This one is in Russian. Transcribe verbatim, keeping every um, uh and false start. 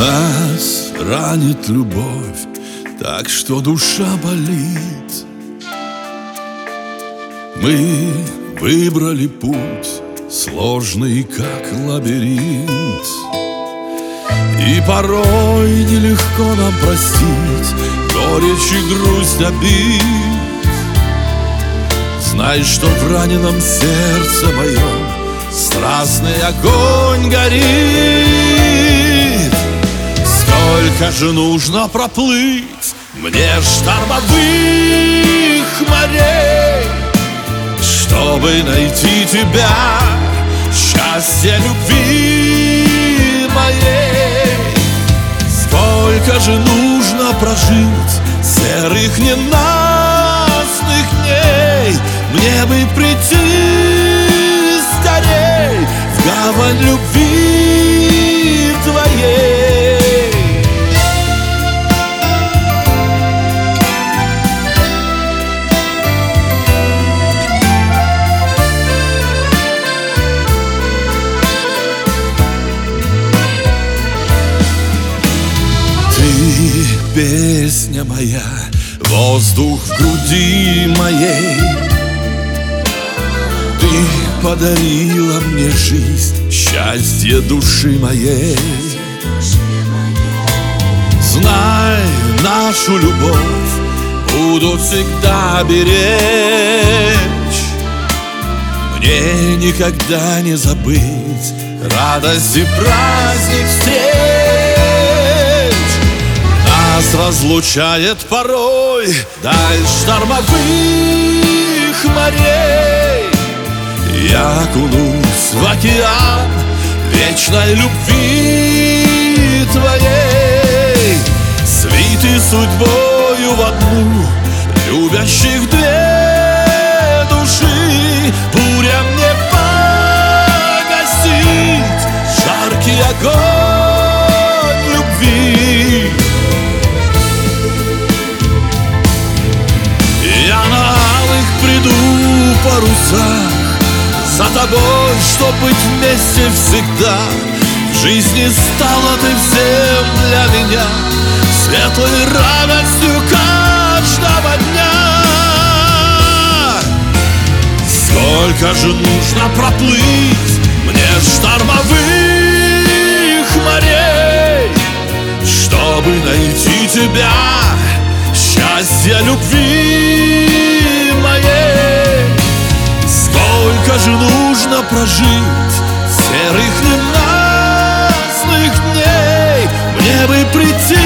Нас ранит любовь, так что душа болит. Мы выбрали путь, сложный как лабиринт, и порой нелегко нам простить горечь и грусть обид. Знай, что в раненом сердце моем страстный огонь горит. Сколько же нужно проплыть мне штормовых морей, чтобы найти тебя, счастье любви моей. Сколько же нужно прожить серых ненастных дней, мне бы прийти скорей в гавань любви твоей. Ты песня моя, воздух в груди моей. Ты подарила мне жизнь, счастье души моей. Знай, нашу любовь буду всегда беречь. Мне никогда не забыть радость и праздник встреч. Нас разлучает порой даль штормовых морей. Я окунусь в океан вечной любви твоей, свиты судьбою в одну любящих две души. Буря мне погасить жаркий огонь любви. Я на алых приду парусах за тобой, чтоб быть вместе всегда. В жизни стала ты всем для меня, светлой радостью каждого дня. Сколько же нужно проплыть мне штормовых морей, чтобы найти тебя, счастье любви моей. Сколько же нужно прожить серых ненастных дней, мне бы прийти